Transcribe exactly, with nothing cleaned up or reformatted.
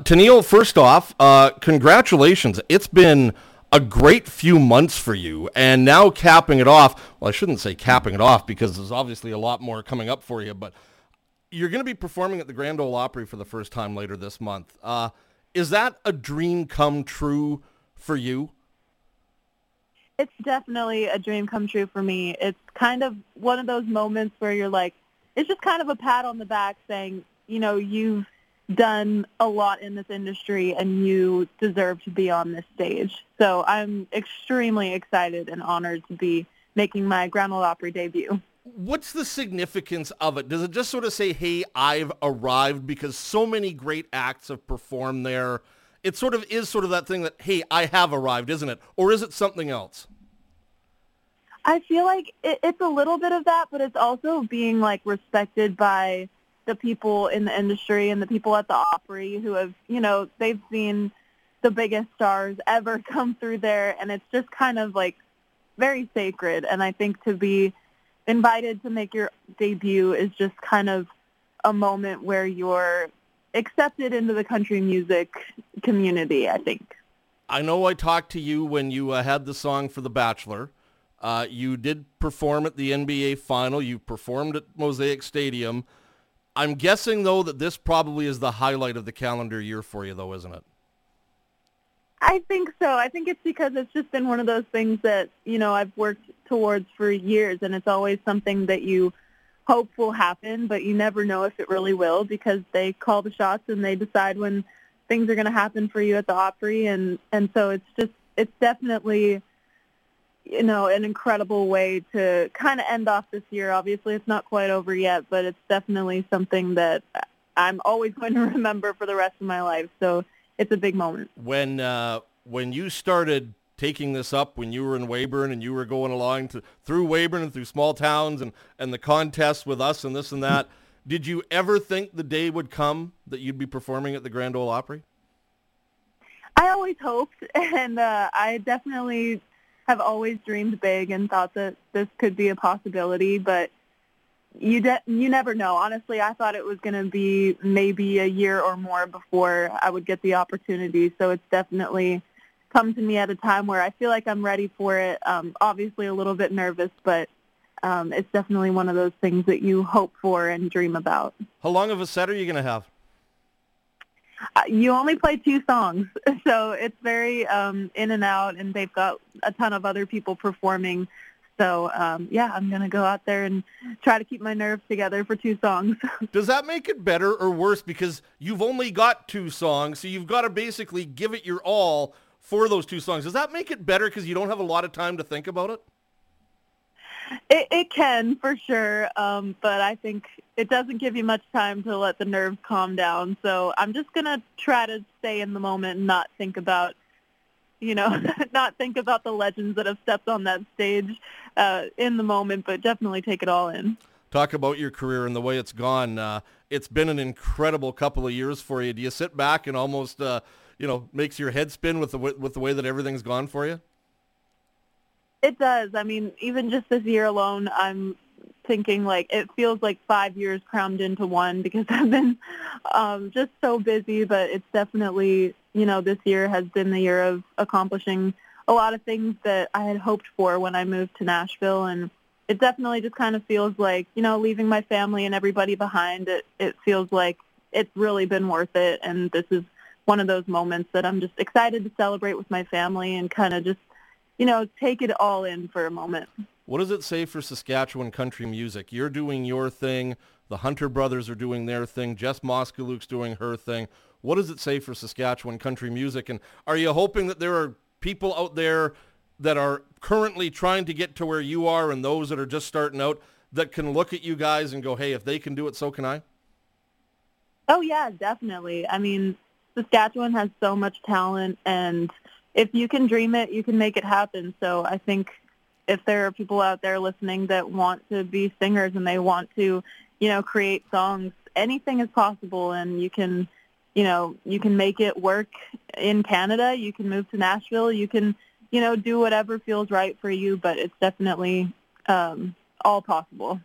Tennille, first off, uh, congratulations. It's been a great few months for you, and now capping it off, well, I shouldn't say capping it off because there's obviously a lot more coming up for you, but you're going to be performing at the Grand Ole Opry for the first time later this month. Uh, is that a dream come true for you? It's definitely a dream come true for me. It's kind of one of those moments where you're like, it's just kind of a pat on the back saying, you know, you've done a lot in this industry and you deserve to be on this stage. So I'm extremely excited and honored to be making my Grand Ole Opry debut. What's the significance of it? Does it just sort of say, hey, I've arrived, because so many great acts have performed there? It sort of is sort of that thing that, hey, I have arrived, isn't it? Or is it something else? I feel like it, it's a little bit of that, but it's also being, like, respected by the people in the industry and the people at the Opry who have, you know, they've seen the biggest stars ever come through there, and it's just kind of, like, very sacred. And I think to be invited to make your debut is just kind of a moment where you're accepted into the country music community, I think. I know I talked to you when you uh, had the song for The Bachelor. Uh, you did perform at the N B A Final. You performed at Mosaic Stadium. I'm guessing, though, that this probably is the highlight of the calendar year for you, though, isn't it? I think so. I think it's because it's just been one of those things that, you know, I've worked towards for years, and it's always something that you hope will happen, but you never know if it really will, because they call the shots and they decide when things are going to happen for you at the Opry. And, and so it's just, it's definitely, you know, an incredible way to kind of end off this year. Obviously, it's not quite over yet, but it's definitely something that I'm always going to remember for the rest of my life. So it's a big moment. When, uh, when you started taking this up, when you were in Weyburn and you were going along to, through Weyburn and through small towns and, and the contests with us and this and that, did you ever think the day would come that you'd be performing at the Grand Ole Opry? I always hoped, and uh, I definitely have always dreamed big and thought that this could be a possibility, but you de- you never know. Honestly, I thought it was going to be maybe a year or more before I would get the opportunity, so it's definitely come to me at a time where I feel like I'm ready for it. Um, obviously a little bit nervous, but um, it's definitely one of those things that you hope for and dream about. How long of a set are you going to have? Uh, you only play two songs, so it's very um, in and out, and they've got a ton of other people performing. So, um, yeah, I'm going to go out there and try to keep my nerves together for two songs. Does that make it better or worse? Because you've only got two songs, so you've got to basically give it your all for those two songs. Does that make it better because you don't have a lot of time to think about it? It, it can, for sure, um, but I think it doesn't give you much time to let the nerves calm down. So I'm just going to try to stay in the moment and not think about, you know, not think about the legends that have stepped on that stage uh, in the moment, but definitely take it all in. Talk about your career and the way it's gone. Uh, it's been an incredible couple of years for you. Do you sit back and almost, uh, you know, makes your head spin with the with the way that everything's gone for you? It does. I mean, even just this year alone, I'm thinking like it feels like five years crammed into one because I've been um, just so busy. But it's definitely, you know, this year has been the year of accomplishing a lot of things that I had hoped for when I moved to Nashville. And it definitely just kind of feels like, you know, leaving my family and everybody behind, it, it feels like it's really been worth it. And this is one of those moments that I'm just excited to celebrate with my family and kind of just, you know, take it all in for a moment. What does it say for Saskatchewan country music? You're doing your thing. The Hunter brothers are doing their thing. Jess Moskaluk's doing her thing. What does it say for Saskatchewan country music? And are you hoping that there are people out there that are currently trying to get to where you are and those that are just starting out that can look at you guys and go, hey, if they can do it, so can I? Oh, yeah, definitely. I mean, Saskatchewan has so much talent, and if you can dream it, you can make it happen. So I think if there are people out there listening that want to be singers and they want to, you know, create songs, anything is possible, and you can, you know, you can make it work in Canada. You can move to Nashville. You can, you know, do whatever feels right for you, but it's definitely um, all possible.